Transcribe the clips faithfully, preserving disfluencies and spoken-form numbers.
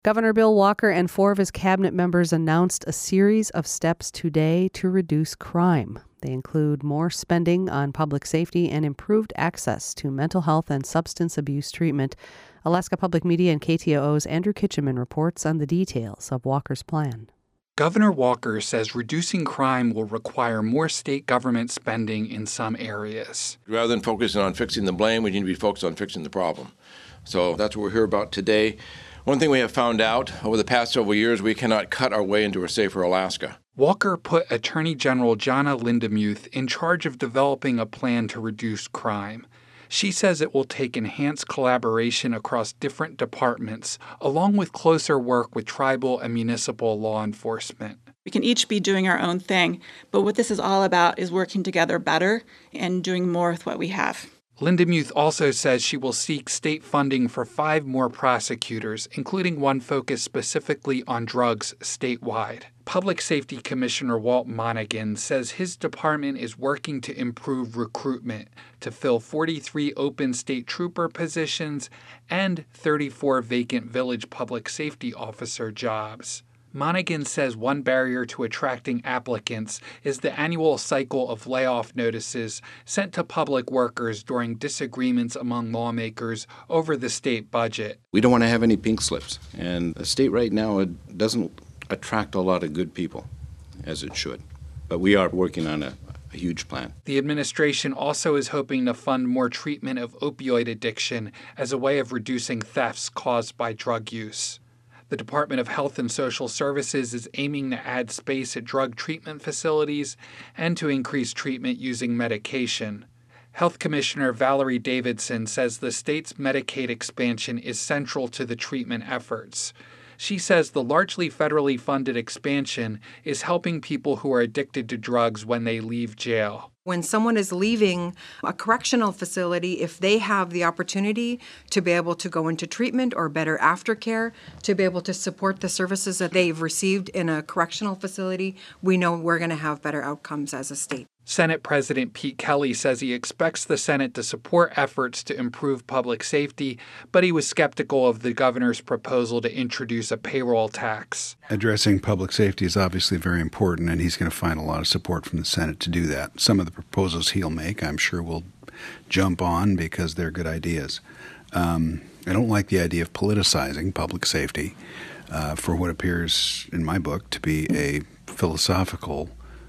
Governor Bill Walker and four of his cabinet members announced a series of steps today to reduce crime. They include more spending on public safety and improved access to mental health and substance abuse treatment. Alaska Public Media and K T O O's Andrew Kitchenman reports on the details of Walker's plan. Governor Walker says reducing crime will require more state government spending in some areas. Rather than focusing on fixing the blame, we need to be focused on fixing the problem. So that's what we're here about today. One thing we have found out over the past several years, we cannot cut our way into a safer Alaska. Walker put Attorney General Jonna Lindemuth in charge of developing a plan to reduce crime. She says it will take enhanced collaboration across different departments, along with closer work with tribal and municipal law enforcement. We can each be doing our own thing, but what this is all about is working together better and doing more with what we have. Lindemuth also says she will seek state funding for five more prosecutors, including one focused specifically on drugs statewide. Public Safety Commissioner Walt Monaghan says his department is working to improve recruitment to fill forty-three open state trooper positions and thirty-four vacant village public safety officer jobs. Monaghan says one barrier to attracting applicants is the annual cycle of layoff notices sent to public workers during disagreements among lawmakers over the state budget. We don't want to have any pink slips, and the state right now it doesn't attract a lot of good people, as it should. But we are working on a, a huge plan. The administration also is hoping to fund more treatment of opioid addiction as a way of reducing thefts caused by drug use. The Department of Health and Social Services is aiming to add space at drug treatment facilities and to increase treatment using medication. Health Commissioner Valerie Davidson says the state's Medicaid expansion is central to the treatment efforts. She says the largely federally funded expansion is helping people who are addicted to drugs when they leave jail. When someone is leaving a correctional facility, if they have the opportunity to be able to go into treatment or better aftercare, to be able to support the services that they've received in a correctional facility, we know we're going to have better outcomes as a state. Senate President Pete Kelly says he expects the Senate to support efforts to improve public safety, but he was skeptical of the governor's proposal to introduce a payroll tax. Addressing public safety is obviously very important, and he's going to find a lot of support from the Senate to do that. Some of the proposals he'll make, I'm sure we'll jump on because they're good ideas. Um, I don't like the idea of politicizing public safety uh, for what appears in my book to be a philosophical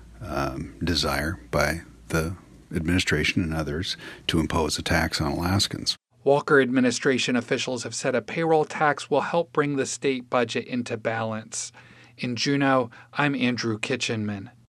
Um, desire by the administration and others to impose a tax on Alaskans. Walker administration officials have said a payroll tax will help bring the state budget into balance. In Juneau, I'm Andrew Kitchenman.